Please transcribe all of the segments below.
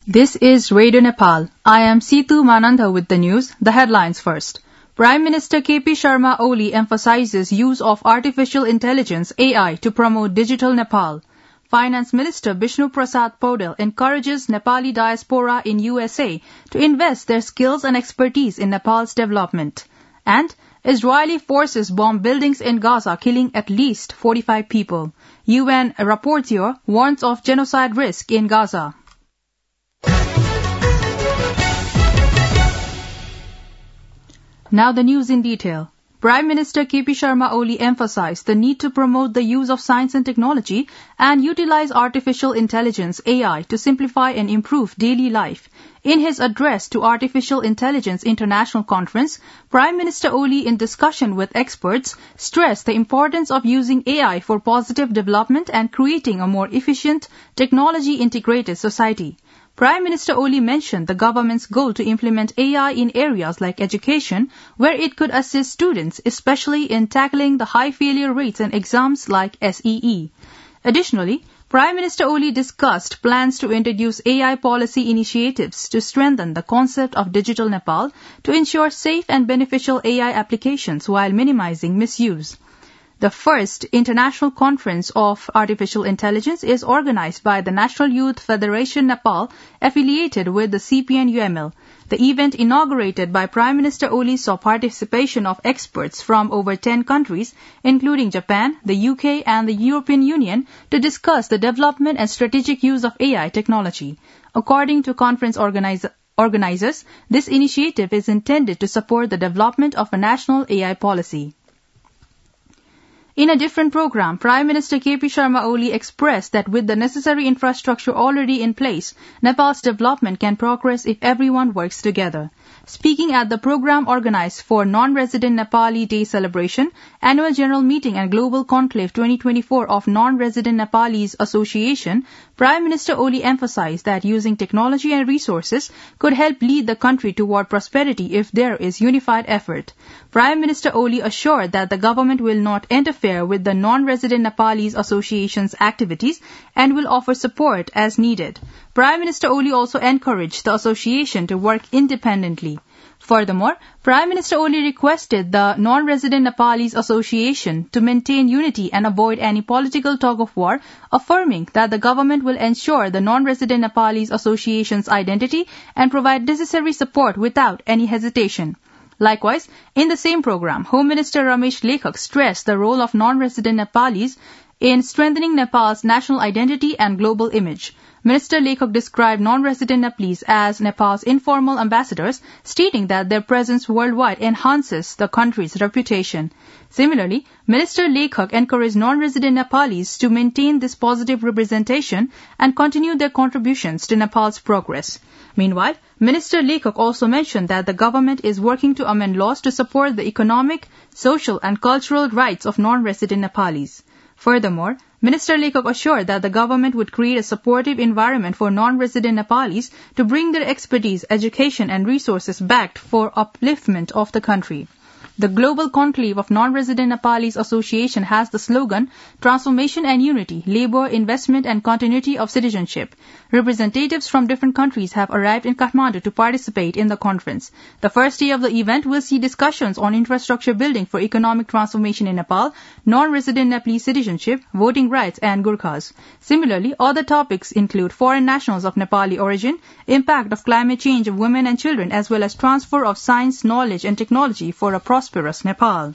This is Radio Nepal. I am Situ Manandha with the news. The headlines first. Prime Minister KP Sharma Oli emphasizes use of artificial intelligence AI to promote digital Nepal. Finance Minister Bishnu Prasad Paudel encourages Nepali diaspora in USA to invest their skills and expertise in Nepal's development. And Israeli forces bomb buildings in Gaza, killing at least 45 people. UN rapporteur warns of genocide risk in Gaza. Now the news in detail. Prime Minister KP Sharma Oli emphasized the need to promote the use of science and technology and utilize artificial intelligence AI to simplify and improve daily life. In his address to Artificial Intelligence International Conference, Prime Minister Oli, in discussion with experts, stressed the importance of using AI for positive development and creating a more efficient, technology-integrated society. Prime Minister Oli mentioned the government's goal to implement AI in areas like education, where it could assist students, especially in tackling the high failure rates in exams like SEE. Additionally, Prime Minister Oli discussed plans to introduce AI policy initiatives to strengthen the concept of digital Nepal to ensure safe and beneficial AI applications while minimizing misuse. The first International Conference of Artificial Intelligence is organized by the National Youth Federation Nepal, affiliated with the CPN-UML. The event, inaugurated by Prime Minister Oli, saw participation of experts from over 10 countries, including Japan, the UK and the European Union, to discuss the development and strategic use of AI technology. According to conference organizers, this initiative is intended to support the development of a national AI policy. In a different program, Prime Minister KP Sharma Oli expressed that with the necessary infrastructure already in place, Nepal's development can progress if everyone works together. Speaking at the program organized for Non-Resident Nepali Day Celebration, Annual General Meeting and Global Conclave 2024 of Non-Resident Nepalese Association, Prime Minister Oli emphasized that using technology and resources could help lead the country toward prosperity if there is unified effort. Prime Minister Oli assured that the government will not interfere with the Non-Resident Nepalese Association's activities and will offer support as needed. Prime Minister Oli also encouraged the association to work independently. Furthermore, Prime Minister Oli requested the Non-Resident Nepalese Association to maintain unity and avoid any political tug-of-war, affirming that the government will ensure the Non-Resident Nepalese Association's identity and provide necessary support without any hesitation. Likewise, in the same program, Home Minister Ramesh Lekhak stressed the role of non-resident Nepalis in strengthening Nepal's national identity and global image. Minister Lekhak described non-resident Nepalese as Nepal's informal ambassadors, stating that their presence worldwide enhances the country's reputation. Similarly, Minister Lekhak encouraged non-resident Nepalis to maintain this positive representation and continue their contributions to Nepal's progress. Meanwhile, Minister Lekhak also mentioned that the government is working to amend laws to support the economic, social and cultural rights of non-resident Nepalis. Furthermore, Minister Lekhak assured that the government would create a supportive environment for non-resident Nepalis to bring their expertise, education and resources back for upliftment of the country. The Global Conclave of Non-Resident Nepalese Association has the slogan, Transformation and Unity, Labour, Investment and Continuity of Citizenship. Representatives from different countries have arrived in Kathmandu to participate in the conference. The first day of the event will see discussions on infrastructure building for economic transformation in Nepal, non-resident Nepalese citizenship, voting rights and Gurkhas. Similarly, other topics include foreign nationals of Nepali origin, impact of climate change of women and children, as well as transfer of science, knowledge and technology for a prosperous Nepal.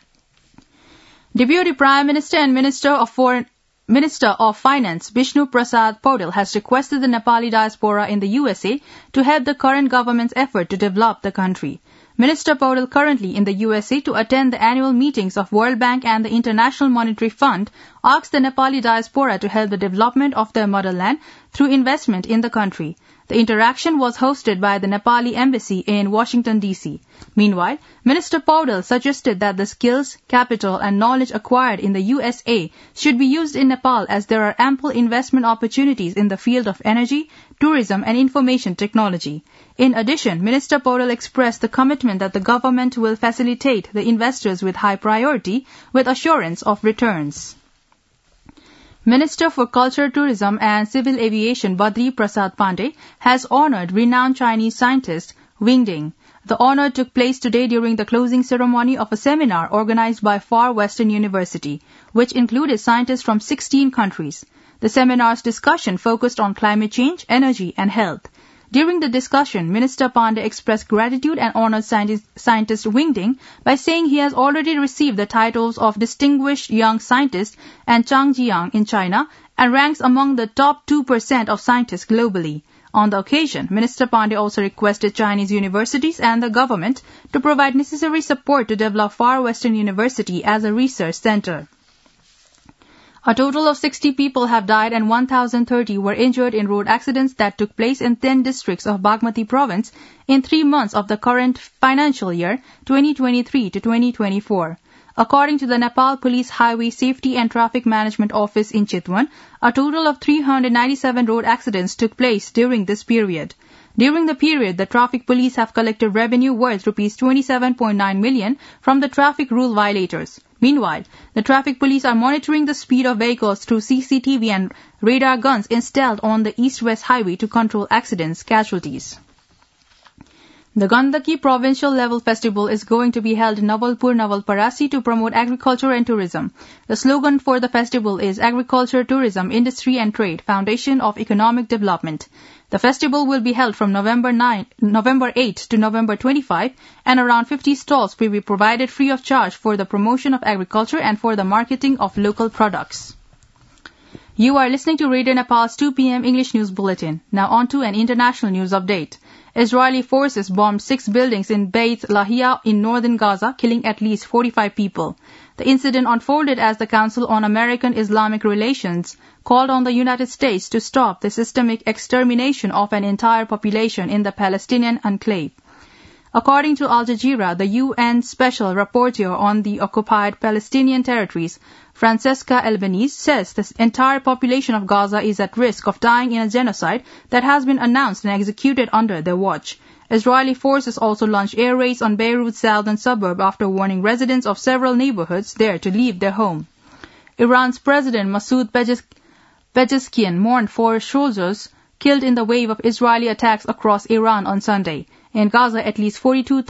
Deputy Prime Minister and Minister of Finance Bishnu Prasad Paudel has requested the Nepali diaspora in the USA to help the current government's effort to develop the country. Minister Paudel, currently in the USA to attend the annual meetings of World Bank and the International Monetary Fund, asked the Nepali diaspora to help the development of their motherland through investment in the country. The interaction was hosted by the Nepali Embassy in Washington, D.C. Meanwhile, Minister Paudel suggested that the skills, capital and knowledge acquired in the USA should be used in Nepal, as there are ample investment opportunities in the field of energy, tourism and information technology. In addition, Minister Paudel expressed the commitment that the government will facilitate the investors with high priority with assurance of returns. Minister for Culture, Tourism and Civil Aviation Badri Prasad Pandey has honored renowned Chinese scientist Wing Ding. The honor took place today during the closing ceremony of a seminar organized by Far Western University, which included scientists from 16 countries. The seminar's discussion focused on climate change, energy and health. During the discussion, Minister Pandey expressed gratitude and honored scientist Wing Ding by saying he has already received the titles of Distinguished Young Scientist and Changjiang in China and ranks among the top 2% of scientists globally. On the occasion, Minister Pandey also requested Chinese universities and the government to provide necessary support to develop Far Western University as a research center. A total of 60 people have died and 1,030 were injured in road accidents that took place in 10 districts of Bagmati province in 3 months of the current financial year 2023 to 2024. According to the Nepal Police Highway Safety and Traffic Management Office in Chitwan, a total of 397 road accidents took place during this period. During the period, the traffic police have collected revenue worth Rs 27.9 million from the traffic rule violators. Meanwhile, the traffic police are monitoring the speed of vehicles through CCTV and radar guns installed on the east-west highway to control accidents casualties. The Gandaki Provincial Level Festival is going to be held in Navalpur, Navalparasi to promote agriculture and tourism. The slogan for the festival is Agriculture, Tourism, Industry and Trade, Foundation of Economic Development. The festival will be held from November 8 to November 25, and around 50 stalls will be provided free of charge for the promotion of agriculture and for the marketing of local products. You are listening to Radio Nepal's 2 p.m. English News Bulletin. Now on to an international news update. Israeli forces bombed 6 buildings in Beit Lahia in northern Gaza, killing at least 45 people. The incident unfolded as the Council on American Islamic Relations called on the United States to stop the systemic extermination of an entire population in the Palestinian enclave. According to Al Jazeera, the UN Special Rapporteur on the occupied Palestinian territories, Francesca Albanese, says the entire population of Gaza is at risk of dying in a genocide that has been announced and executed under their watch. Israeli forces also launched air raids on Beirut's southern suburb after warning residents of several neighborhoods there to leave their home. Iran's President Masoud Pezeshkian mourned 4 soldiers killed in the wave of Israeli attacks across Iran on Sunday. In Gaza, at least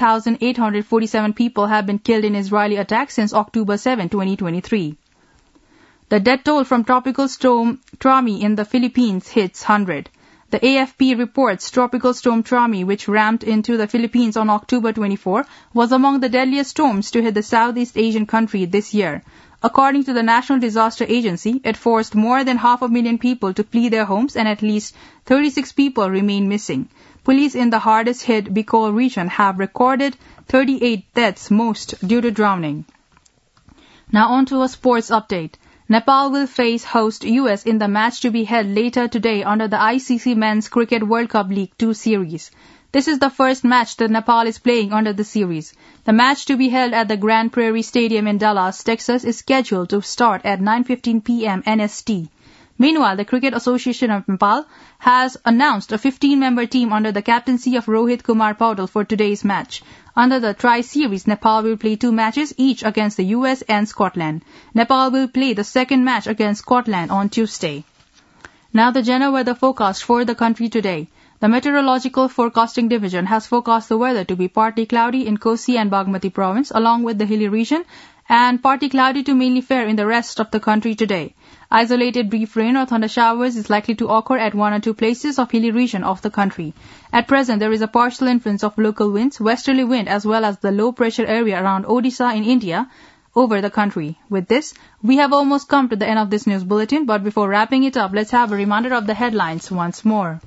42,847 people have been killed in Israeli attacks since October 7, 2023. The death toll from Tropical Storm Trami in the Philippines hits 100. The AFP reports Tropical Storm Trami, which rammed into the Philippines on October 24, was among the deadliest storms to hit the Southeast Asian country this year. According to the National Disaster Agency, it forced more than 500,000 people to flee their homes and at least 36 people remain missing. Police in the hardest hit Bicol region have recorded 38 deaths, most due to drowning. Now on to a sports update. Nepal will face host US in the match to be held later today under the ICC Men's Cricket World Cup League 2 series. This is the first match that Nepal is playing under the series. The match to be held at the Grand Prairie Stadium in Dallas, Texas is scheduled to start at 9:15 p.m. NST. Meanwhile, the Cricket Association of Nepal has announced a 15-member team under the captaincy of Rohit Kumar Paudel for today's match. Under the Tri-Series, Nepal will play 2 matches each against the US and Scotland. Nepal will play the second match against Scotland on Tuesday. Now the general weather forecast for the country today. The Meteorological Forecasting Division has forecast the weather to be partly cloudy in Kosi and Bagmati province along with the hilly region and partly cloudy to mainly fair in the rest of the country today. Isolated brief rain or thunder showers is likely to occur at 1 or 2 places of hilly region of the country. At present, there is a partial influence of local winds, westerly wind as well as the low pressure area around Odisha in India over the country. With this, we have almost come to the end of this news bulletin, but before wrapping it up, let's have a reminder of the headlines once more.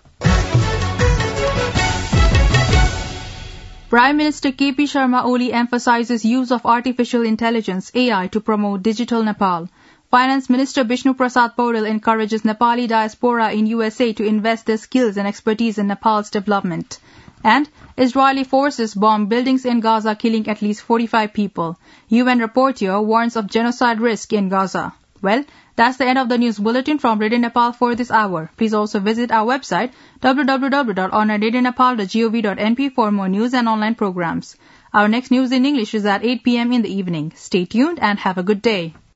Prime Minister KP Sharma Oli emphasizes use of artificial intelligence AI to promote digital Nepal. Finance Minister Bishnu Prasad Paudel encourages Nepali diaspora in USA to invest their skills and expertise in Nepal's development. And Israeli forces bomb buildings in Gaza, killing at least 45 people. UN rapporteur warns of genocide risk in Gaza. Well, that's the end of the news bulletin from Radio Nepal for this hour. Please also visit our website www.onradionepal.gov.np for more news and online programs. Our next news in English is at 8 p.m. in the evening. Stay tuned and have a good day.